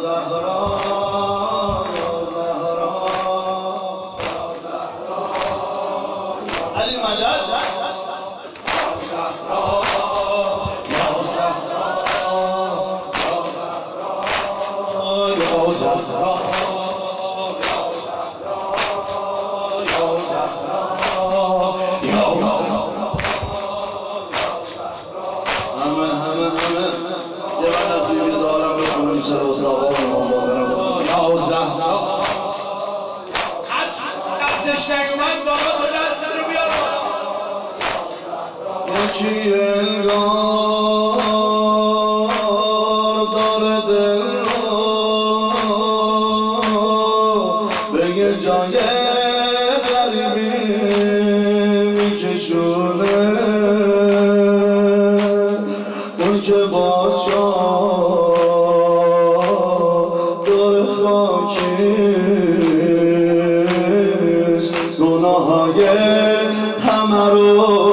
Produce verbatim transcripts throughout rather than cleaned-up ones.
زهرا یا زهرا علی مدد یا زهرا یا زهرا یا زهرا یکی انگار داره دل رو به یه جای غریبی میکشونه اون که با چادر خاکیست گناههای همه رو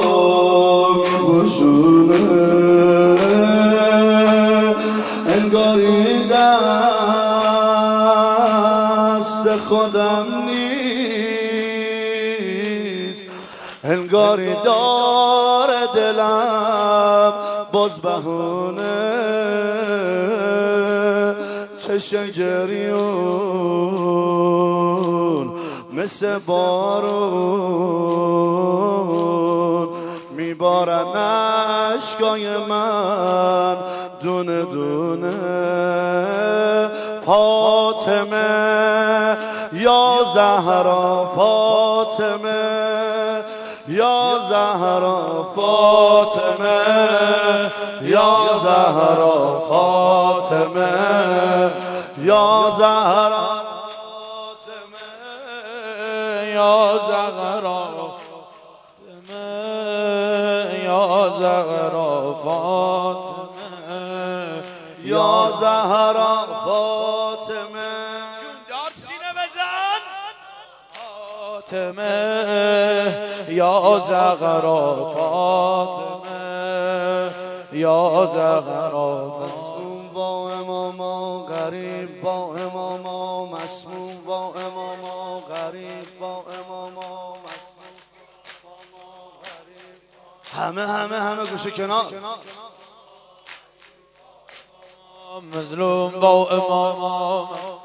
انگاری دست خودم نیست انگاری داره دلم باز بهونه چشم گریون مثل بارون میبارن اشکای من دونه دونه فاطمه یا زهرا فاطمه یا زهرا فاطمه یا زهرا فاطمه یا زهرا فاطمه یا زهرا یا زهرا فاطمه یا زهرا فاطمه جون دار سینه بزن فاطمه یا زهرا فاطمه یا زهرا مسموم با اماما غریب با اماما مسموم با اماما غریب با اماما مسموم همه همه همه گوشه کنار مظلوم با اماما